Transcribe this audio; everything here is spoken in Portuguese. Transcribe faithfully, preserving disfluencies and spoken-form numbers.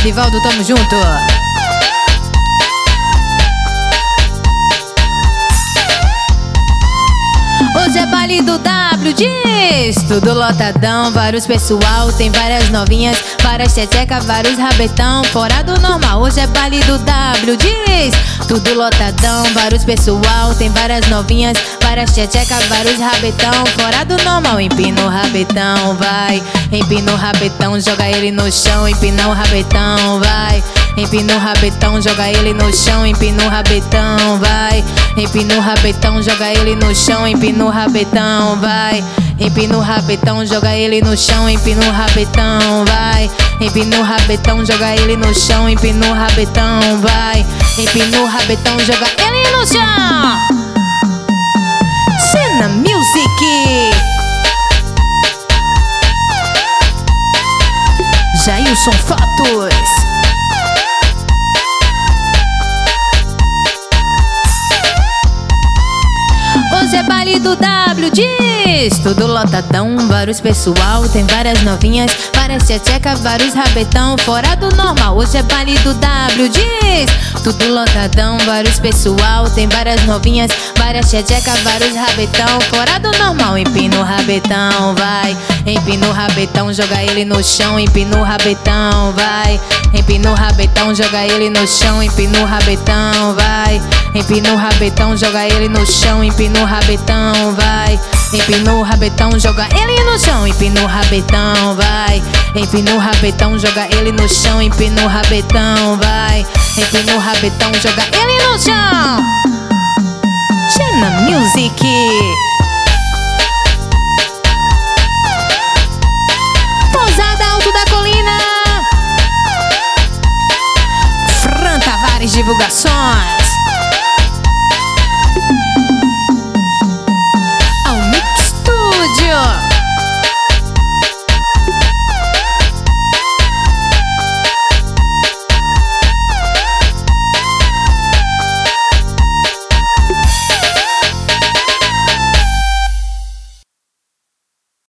Adivaldo, tamo junto. Hoje é baile do W, diz. Tudo lotadão, vários pessoal. Tem várias novinhas, várias tcheteca, vários rabetão. Fora do normal, hoje é baile do W, diz. Tudo lotadão, vários pessoal. Tem várias novinhas, várias tcheteca, vários rabetão. Fora do normal, empina o rabetão, vai. Empina o rabetão, joga ele no chão. Empina o rabetão, vai. Empina o rabetão, joga ele no chão. Empina o rabetão, vai. Empina o rabetão, joga ele no chão. Empina o rabetão, vai. Empina o rabetão, joga ele no chão. Empina o rabetão, vai. Empina o rabetão, joga ele no chão. Empina o rabetão, vai. Empina o rabetão, joga ele no chão. Cena Music. Jailson Fotos. Hoje é baile do W, diz. Tudo lotadão, vários pessoal. Tem várias novinhas, várias tcheteca, vários rabetão. Fora do normal, hoje é baile do W, diz. Tudo lotadão, vários pessoal. Tem várias novinhas, várias tcheteca, vários rabetão. Fora do normal, empina o rabetão, vai. Empina o rabetão, joga ele no chão. Empina o rabetão, vai. Empina o rabetão, joga ele no chão. Empina o rabetão, vai. Empina o rabetão, joga ele no chão. Empina o rabetão, vai. Empina o rabetão, joga ele no chão. Empina o rabetão, vai. Empina o rabetão, joga ele no chão. Empina o rabetão, vai. Empina o rabetão, joga ele no chão. Cena Music. Pousada Alto da Colina. Fran Tavares Divulgações.